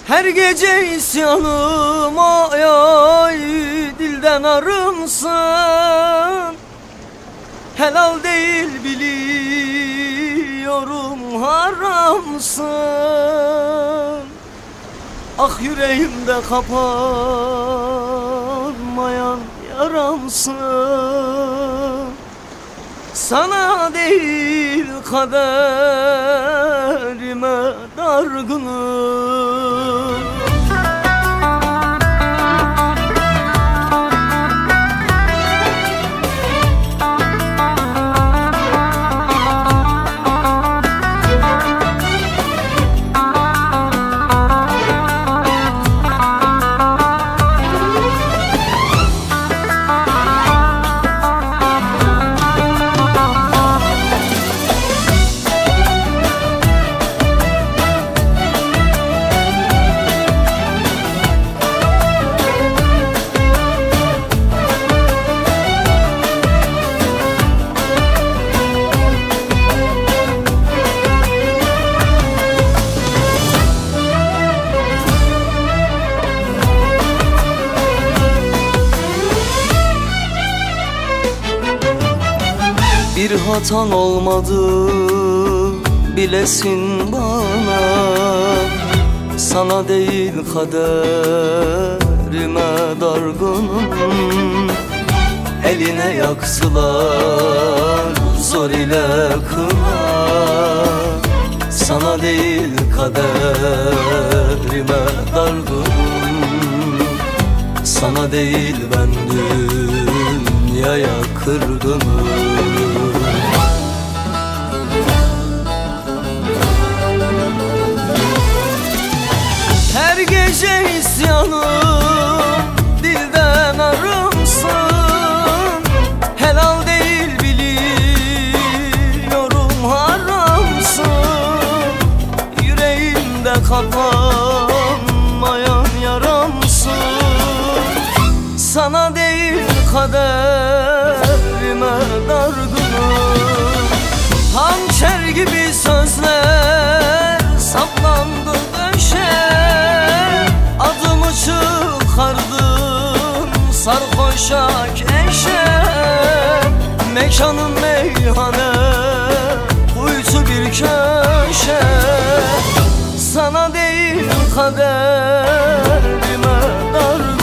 Her gece isyanım ay ay, dilden arımsın. Helal değil biliyorum, haramsın. Ah yüreğimde kapanmayan yaramsın. Sana değil kaderime dargınım. Bir hatan olmadı bilesin bana, sana değil kaderime dargınım. Eline yaktılar zor ile kına, sana değil kaderime dargınım. Sana değil ben dünyaya kırgınım. Her gece isyanım, dilden arımsın. Helal değil biliyorum, haramsın. Yüreğimde kapanmayan yaramsın. Sana değil kaderime dargınım. Hançer gibi sözler saplandı döşe, adımı çıkardın sarhoşa keşe. Mekanın meyhane, kuytu bir köşe. Sana değil kaderime dargınım.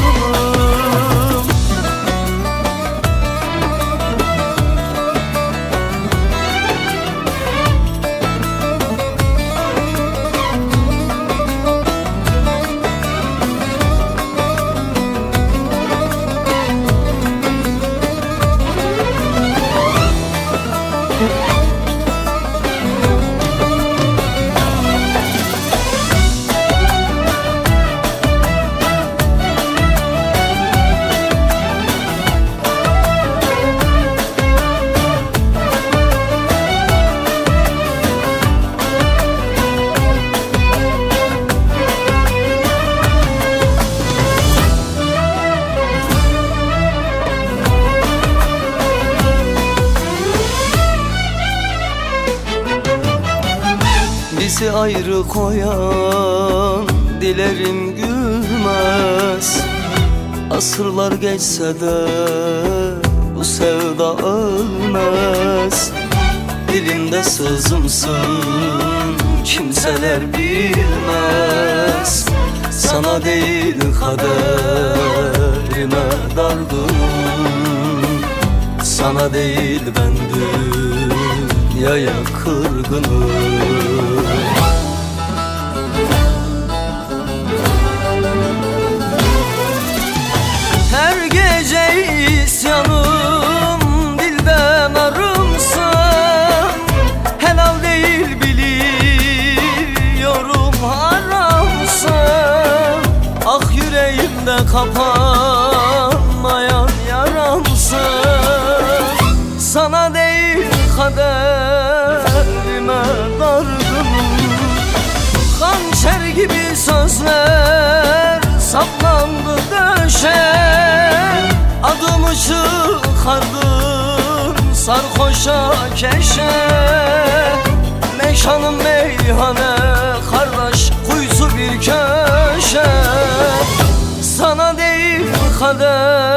Bizi ayrı koyan dilerim gülmez. Asırlar geçse de bu sevda ölmez. Dilimde sözümsün, kimseler bilmez. Sana değil kaderime dargınım. Sana değil ben dünyaya kırgınım. Her gece isyanım, dilden arımsın. Helal değil biliyorum, haramsın. Ah yüreğimde kapanmayan yaramsın. Sana değil kaderime dargınım. Hançer gibi sözler saplandı döşe, adımı çıkardın sarhoşa keşe. Mekanın meyhane kardeş, kuytu bir köşe. kader